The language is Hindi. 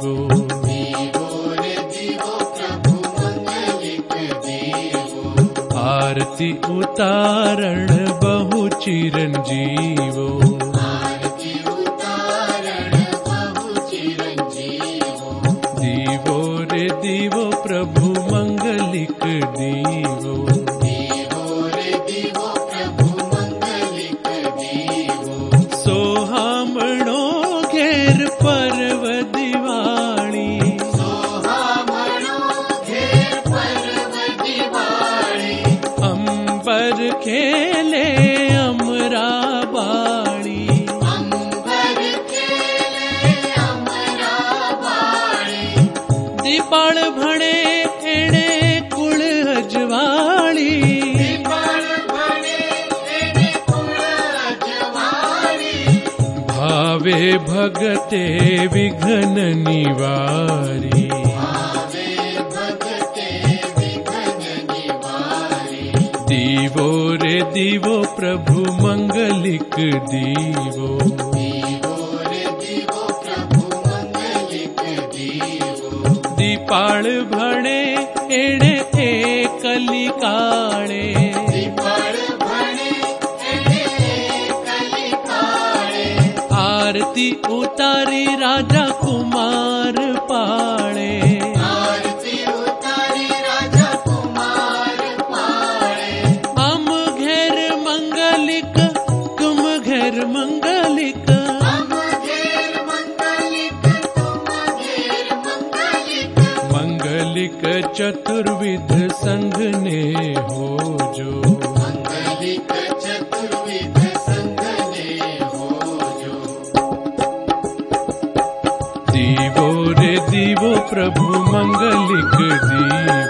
दीवो। आरती उतारण बहु चिरंजीवो। दीवो रे दीवो प्रभु मंगलिक दीवो। सोहामणो घेर पर्व दिवाणी। अंबर खेले अमरा बाणी। दीपाल भणे एणे कुल अजवाणी। भावे भगते विघ्न निवारी। दीवो रे दीवो प्रभु मंगलिक दीवो। दीपाल भणे एणे एकली काळे। आरती उतारी राजा कुमार पाळे। हम घेर मंगलिक तुम घेर मंगलिक। मंगलिक चतुर्विध संघ ने हो जो। दीवो रे दीवो प्रभु मंगलिक दीवो।